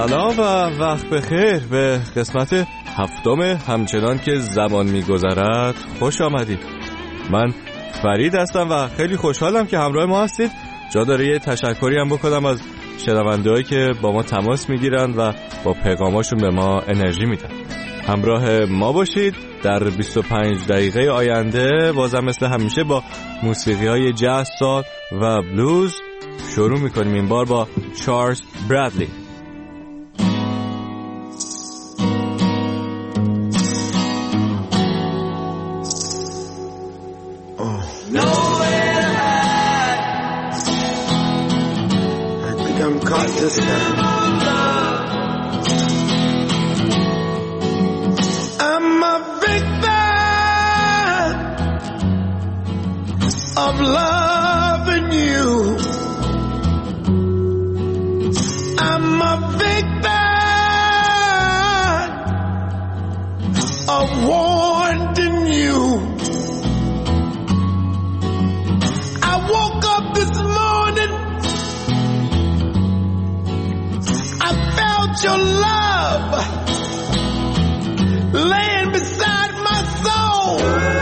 سلام و وقت بخیر به قسمت هفتم همچنان که زمان میگذرد خوش آمدید. من فرید هستم و خیلی خوشحالم که همراه ما هستید. جا داره یه تشکری هم بکنم از شنونده‌هایی که با ما تماس میگیرن و با پیغاماشون به ما انرژی میدن. همراه ما باشید در 25 دقیقه آینده. بازم مثل همیشه با موسیقی‌های جاز، سال و بلوز شروع میکنیم. این بار با چارلز برادلی. This time. I'm a victim of loving you. I'm a victim of wanting you. I woke up this morning, your love laying beside my soul.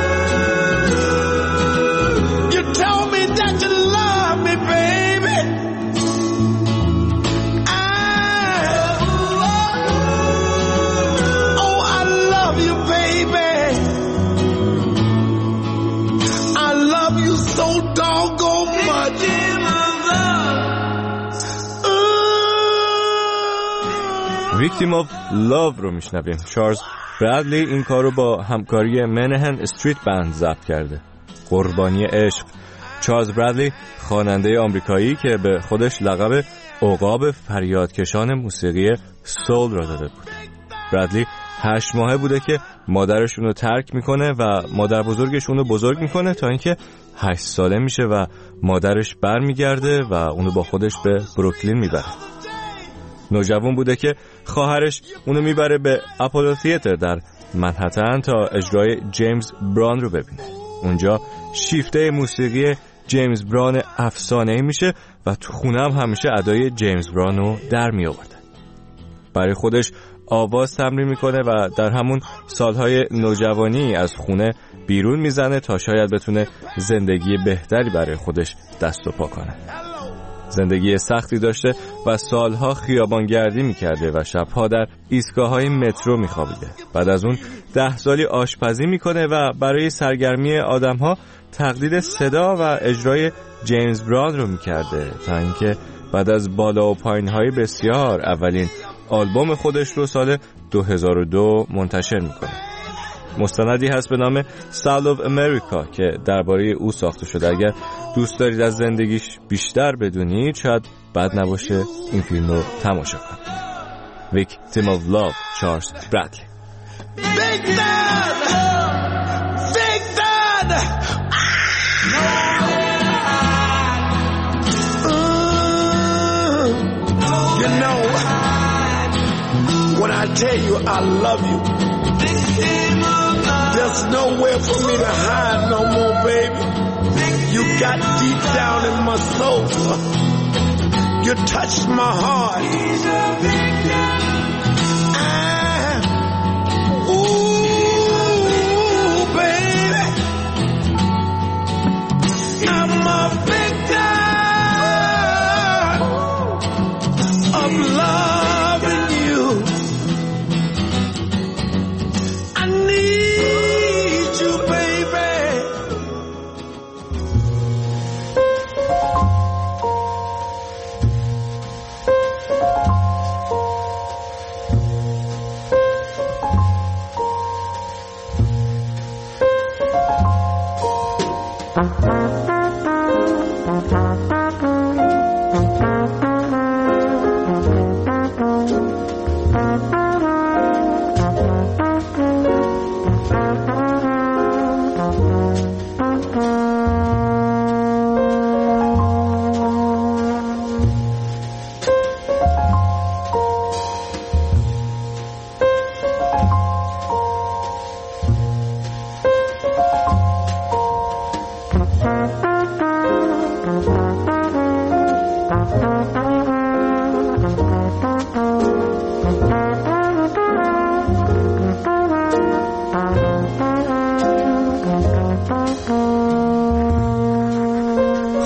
You told me that you love me, baby. I love you, baby. I love you so doggone much. Victim of Love رو میشنویم. چارلز برادلی این کارو با همکاری منهن استریت بند ضبط کرده. قربانی عشق. چارلز برادلی خواننده آمریکایی که به خودش لقب عقاب فریادکشان موسیقی سول را داده بود. برادلی 8 ماهه بوده که مادرشون رو ترک میکنه و مادر بزرگشون رو بزرگ میکنه تا اینکه 8 ساله میشه و مادرش برمیگرده و اونو با خودش به بروکلین میبره. نوجوان بوده که خواهرش اونو میبره به اپولو تئاتر در منهتن تا اجرای جیمز براون رو ببینه. اونجا شیفته موسیقی جیمز براون افسانه‌ای میشه و تو خونه هم همیشه ادای جیمز براون رو در می آورده. برای خودش آواز تمرین میکنه و در همون سالهای نوجوانی از خونه بیرون میزنه تا شاید بتونه زندگی بهتری برای خودش دست و پا کنه. زندگی سختی داشته و سالها خیابانگردی میکرده و شبها در ایستگاه‌های مترو میخوابیده. بعد از اون 10 سالی آشپزی میکنه و برای سرگرمی آدمها تقلید صدا و اجرای جیمز براون رو میکرده تا اینکه بعد از بالا و پایین‌های بسیار اولین آلبوم خودش رو سال 2002 منتشر میکنه. مستندی هست به نام Soul of America که درباره او ساخته شده. اگر دوست دارید از زندگیش بیشتر بدونید شاید بد نباشه این فیلم رو تماشا کنید. Victim of Love، چارلز برادلی. You know, when I tell you I love you, there's nowhere for me to hide no more, baby. You got deep down in my soul. You touched my heart. Ooh, baby, I'm a victim of loving you. I need you, baby.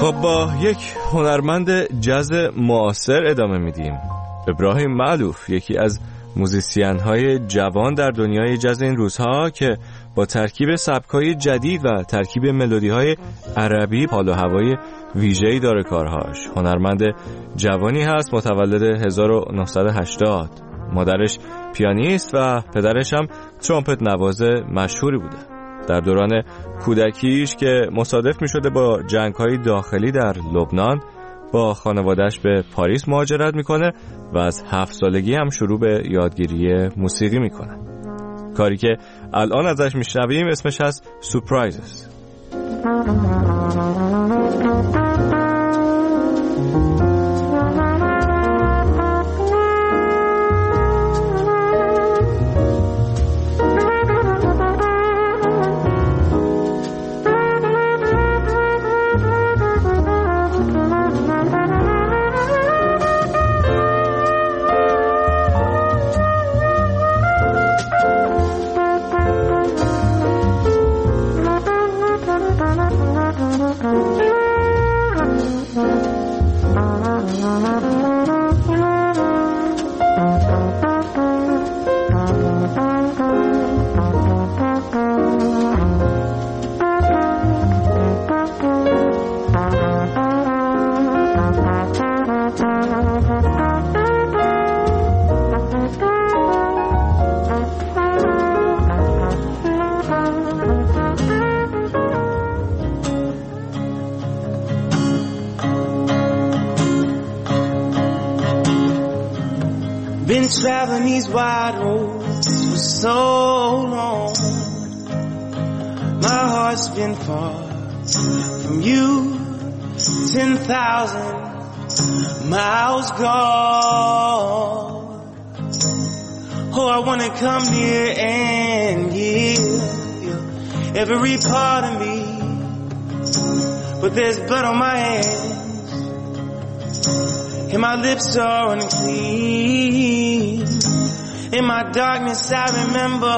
خب با یک هنرمند جاز معاصر ادامه میدیم. ابراهیم معلوف، یکی از موزیسین‌های جوان در دنیای جاز این روزها که با ترکیب سبک‌های جدید و ترکیب ملودی‌های عربی حال و هوای ویژه‌ای داره کارهاش. هنرمند جوانی هست، متولد 1980. مادرش پیانیست و پدرش هم ترومپت نواز مشهوری بوده. در دوران کودکیش که مصادف می شده با جنگ‌های داخلی در لبنان، با خانواده‌اش به پاریس مهاجرت میکنه و از 7 سالگی هم شروع به یادگیری موسیقی میکنه. کاری که الان ازش میشنویم اسمش هست Surprises. Been traveling these wide roads for so long. My heart's been far from you, 10,000 miles gone. Oh, I wanna come near and give every part of me, but there's blood on my hands and my lips are unclean. In my darkness I remember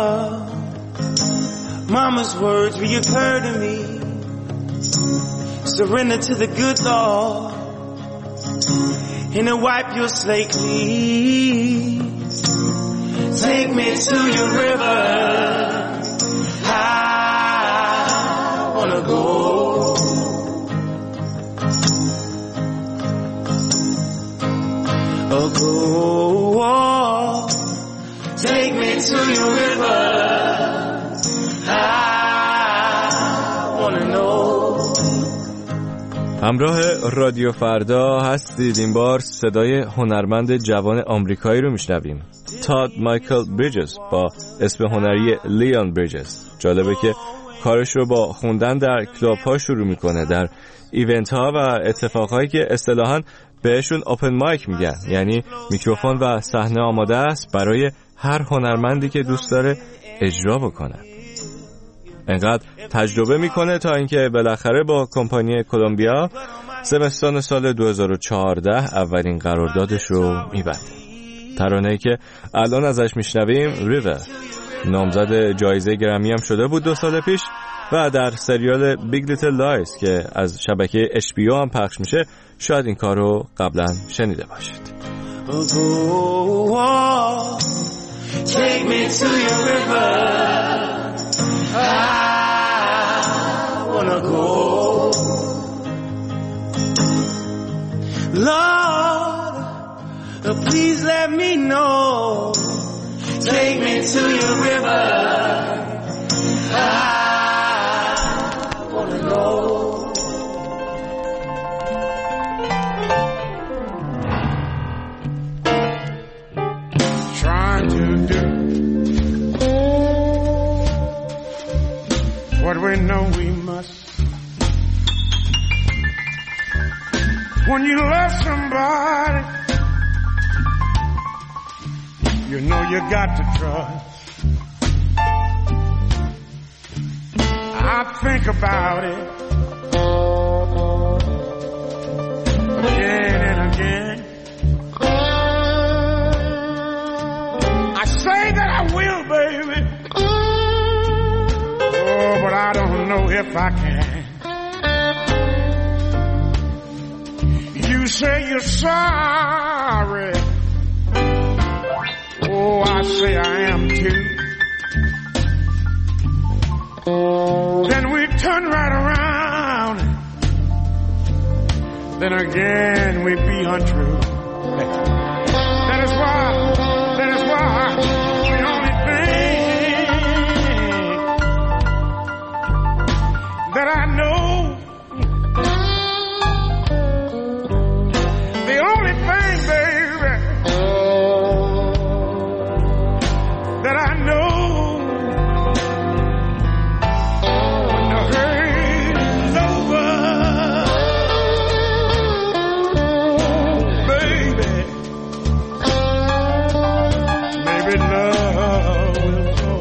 Mama's words reoccur to me. Surrender to the good Lord and to wipe your slate clean. Take me to your river, I wanna go. Oh, go, take me to your river, I wanna know. همراه رادیو فردا هستید. این بار صدای هنرمند جوان آمریکایی رو میشنویم، تاد مایکل بریجز با اسم هنری لیون بریجز. جالبه که کارش رو با خوندن در کلاب ها شروع میکنه، در ایونت ها و اتفاقهایی که اصطلاحاً بهشون اوپن مایک میگن، یعنی میکروفون و صحنه آماده است برای هر هنرمندی که دوست داره اجرا بکنه. انقدر تجربه میکنه تا اینکه بالاخره با کمپانی کلمبیا زمستان سال 2014 اولین قراردادش رو میبنده. ترانه‌ای که الان ازش میشنویم ریور نامزد جایزه گرمی هم شده بود 2 سال پیش و در سریال بیگ لیتل لایز که از شبکه HBO هم پخش میشه شاید این کار رو قبلا شنیده باشید. Take me to your river, I wanna go. Lord, please let me know. Take me to your river, I wanna know. Trying to do what we know we must. When you love somebody, you know you got to trust. I think about it again and again. I say that I will, baby. Oh, but I don't know if I can. say you're sorry. Oh, I say I am too. Then we turn right around. Then again we be untrue. That is why the only thing that I know, the only thing, baby, that I know, when the hurt is over, baby, maybe love will go.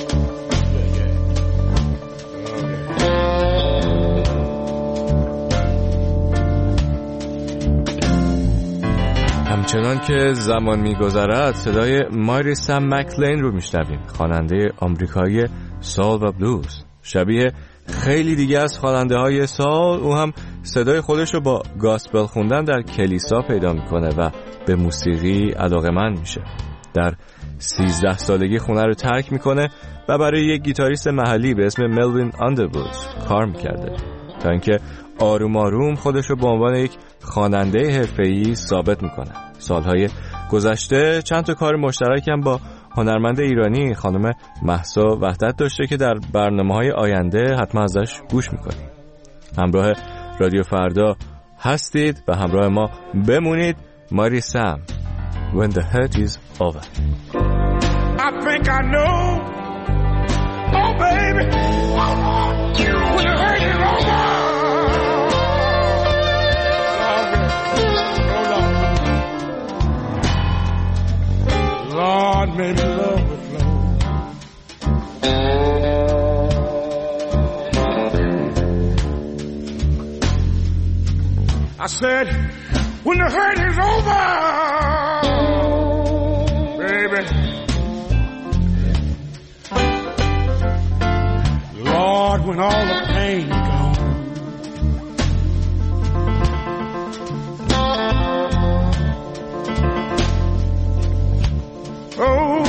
همچنان که زمان می‌گذرد صدای ماری سم مکلین رو میشنویم، خواننده آمریکایی سال و بلوز. شبیه خیلی دیگه از خواننده‌های سال، او هم صدای خودش رو با گاسپل خوندن در کلیسا پیدا میکنه و به موسیقی علاقه‌مند میشه. در 13 سالگی خونه رو ترک میکنه و برای یک گیتاریست محلی به اسم ملوین آندروود کار میکرده تا اینکه آروم آروم خودش رو به عنوان یک خواننده حرفه‌ای ثابت میکنه. سالهای گذشته چند تا کار مشترک هم با هنرمند ایرانی خانم مهسا وحدت داشته که در برنامه‌های آینده حتما ازش گوش میکنیم. همراه رادیو فردا هستید و همراه ما بمونید. ماری سم When the hurt is over. I think I know. Oh baby, when the hurt is over. Lord, maybe love will flow. I said, when the hurt is over, baby, Lord, when all the pain gone. Oh,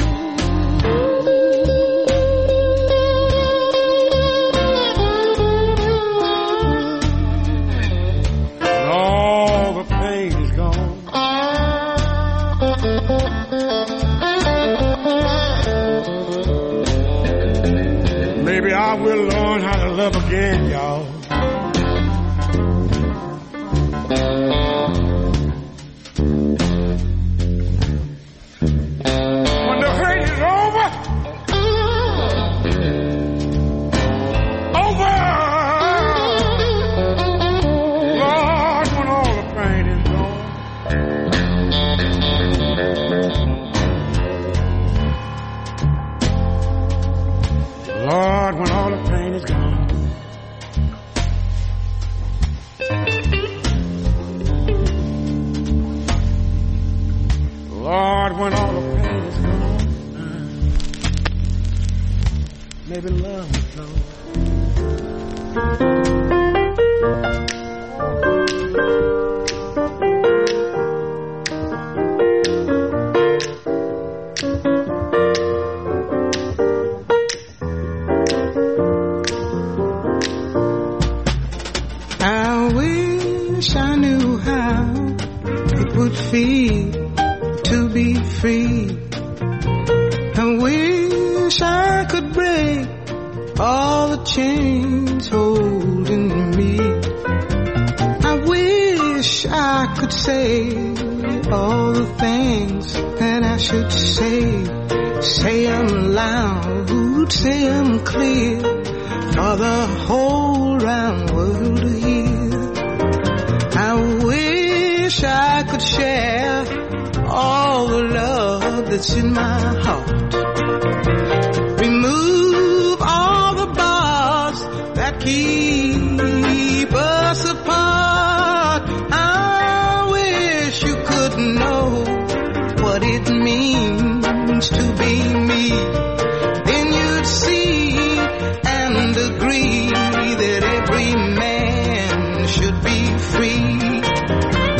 all the pain is gone. Maybe I will learn how to love again, y'all. Lord, when all the pain is gone. Lord, when all the pain is gone, maybe love will flow. Feel to be free. I wish I could break all the chains holding me. I wish I could say all the things that I should say. Say them loud, say them clear for the whole round world to hear. I wish I could share all the love that's in my heart. Remove all the bars that keep us apart. I wish you could know what it means to be me. Then you'd see and agree that every man should be free.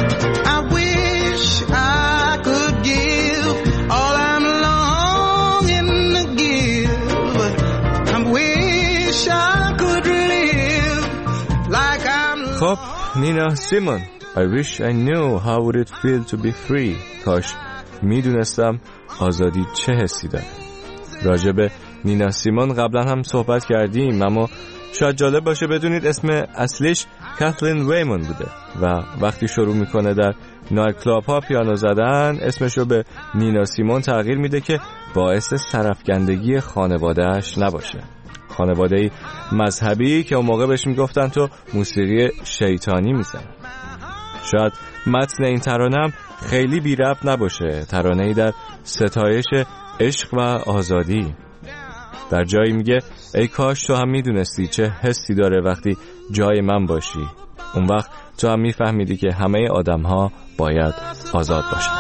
خب نینا سیمون I wish I knew how would it feel to be free. کاش میدونستم آزادی چه حسی داره. راجع به نینا سیمون قبلا هم صحبت کردیم، اما شاید جالب باشه بدونید اسم اصلیش کاتلین ویمون بوده و وقتی شروع میکنه در نایت کلاب ها پیانو زدن اسمشو به نینا سیمون تغییر میده که باعث سرفکندگی خانوادهش نباشه. خانواده‌ای مذهبی که اون موقع بهش میگفتن تو موسیقی شیطانی میزنی. شاید متن این ترانه خیلی بی ربط نباشه، ترانه‌ای در ستایش عشق و آزادی. در جایی میگه ای کاش تو هم میدونستی چه حسی داره وقتی جای من باشی. اون وقت تو هم میفهمیدی که همه آدم ها باید آزاد باشن.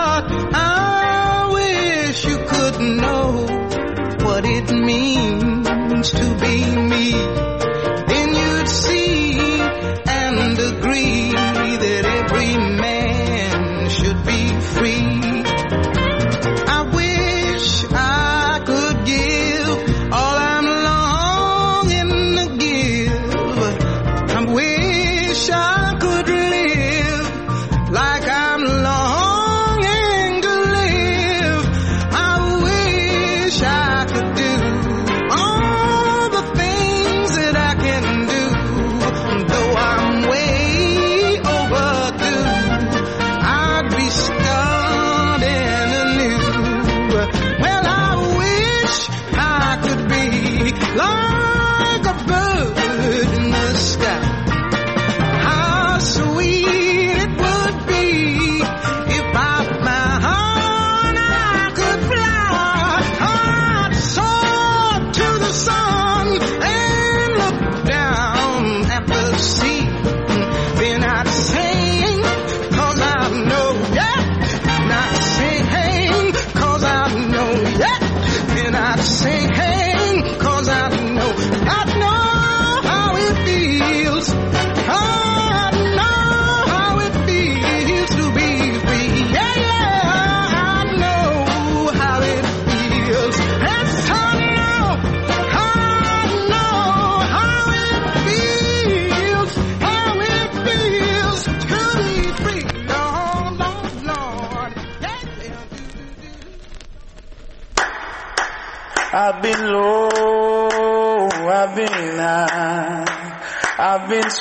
I've been low, I've been high, I've been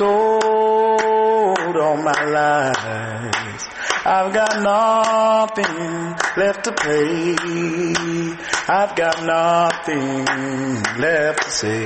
sold all my life. I've got nothing left to pay, I've got nothing left to say.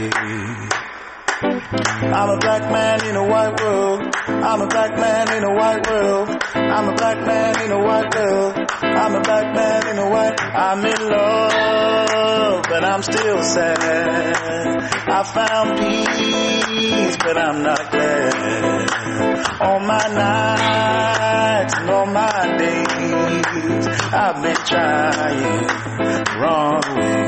I'm a black man in a white world, I'm a black man in a white world, I'm a black man in a white world, I'm a black man in a white. I'm in love, but I'm still sad. I found peace, but I'm not glad. All my nights and all my days, I've been trying the wrong way.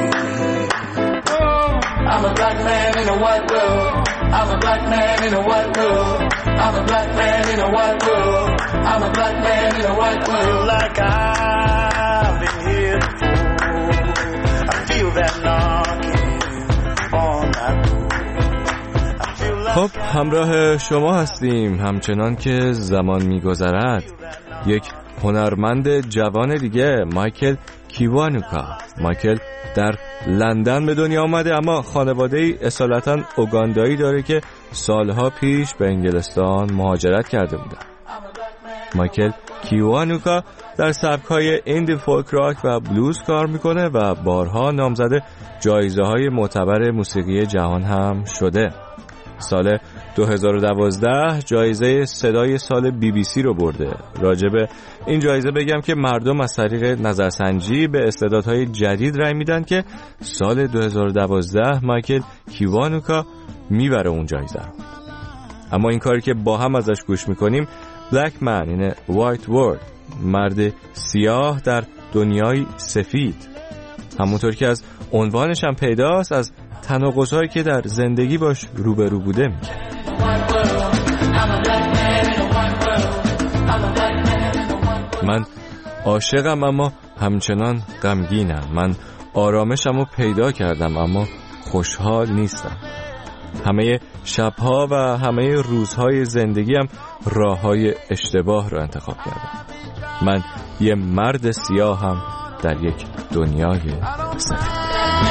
I'm a black man in a white world, I'm a black man in a white world, I'm a black man in a white world, I'm a black man in a white world. Like I've been here before, I feel that knocking on my door. خب همراه شما هستیم همچنان که زمان میگذرد. یک هنرمند جوان دیگه مایکل کیوانوکا. مایکل در لندن به دنیا آمده اما خانواده‌ای اصالتاً اوگاندایی داره که سالها پیش به انگلستان مهاجرت کرده بودن. مایکل کیوانوکا در سبک‌های ایندی فولک راک و بلوز کار میکنه و بارها نامزد جایزه‌های معتبر موسیقی جهان هم شده. سال 2012 جایزه صدای سال BBC رو برده. راجب این جایزه بگم که مردم از طریق نظرسنجی به استعدادهای جدید رای میدن که سال 2012 مایکل کیوانوکا میبره اون جایزه رو. اما این کاری که با هم ازش گوش میکنیم Black Man in a White World، مرد سیاه در دنیای سفید. همونطور که از عنوانش هم پیداست از تناقض‌هایی که در زندگی باش روبرو بوده میگه. من عاشقم اما همچنان غمگینم. من آرامشمو پیدا کردم اما خوشحال نیستم. همه شبها و همه روزهای زندگیم راههای اشتباه رو انتخاب کردم. من یه مرد سیاهم در یک دنیای سفید.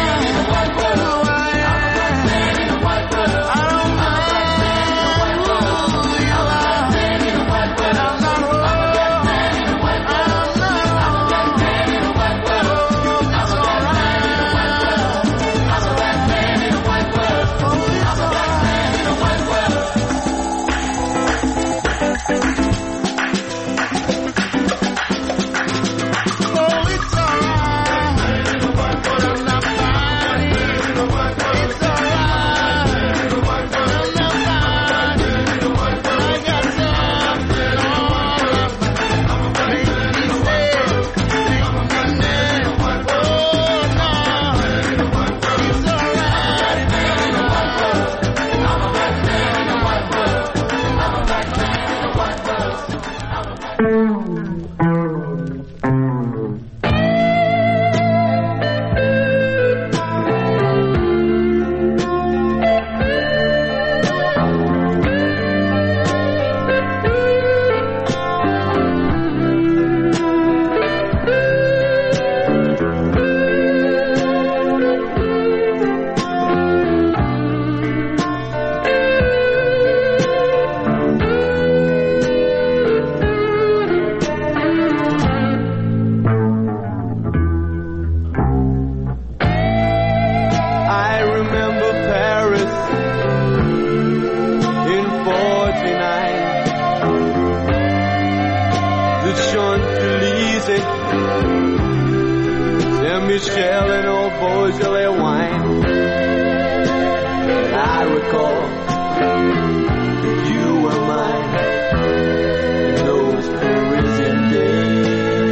Michelle and old Beaujolais wine. And I recall that you were mine in those Parisian days.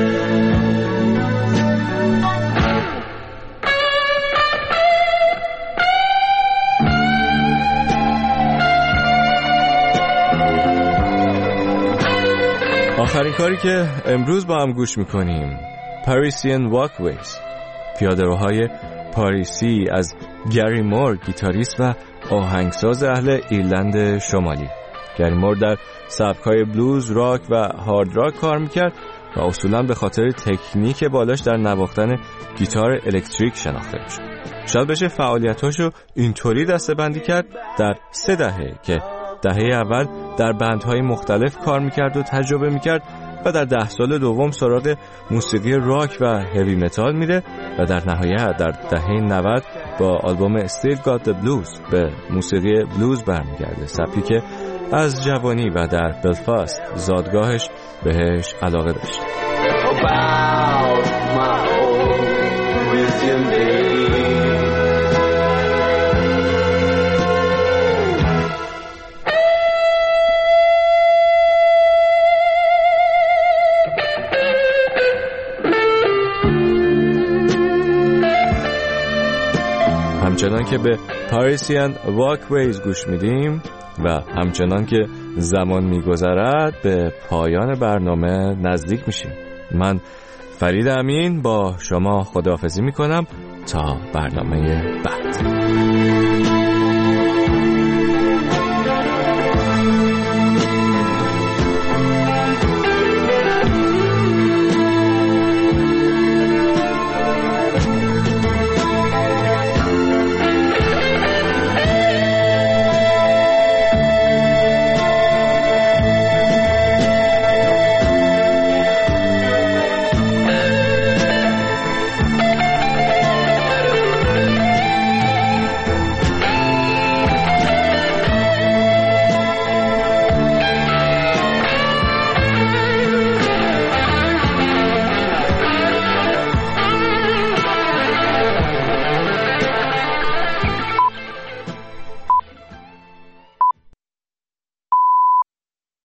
آخرین کاری که امروز با هم گوش میکنیم Parisian Walkways، پیاده‌روهای پاریسی از گری مور، گیتاریست و آهنگساز اهل ایرلند شمالی. گری مور در سبک‌های بلوز، راک و هارد راک کار میکرد و اصولاً به خاطر تکنیک بالاش در نواختن گیتار الکتریک شناخته میشد. شاید بشه فعالیتاشو اینطوری دسته‌بندی کرد در 3 دهه که دهه اول در بندهای مختلف کار میکرد و تجربه میکرد و در 10 سال دوم سراغ موسیقی راک و هیوی متال میره و در نهایت در دهه 90 با آلبوم Still Got the Blues به موسیقی بلوز برمیگرده، سبکی که از جوانی و در بلفاست زادگاهش بهش علاقه داشت. همچنان که به Parisian Walkways گوش میدیم و همچنان که زمان میگذرد به پایان برنامه نزدیک میشیم. من فرید امین با شما خداحافظی میکنم تا برنامه بعد.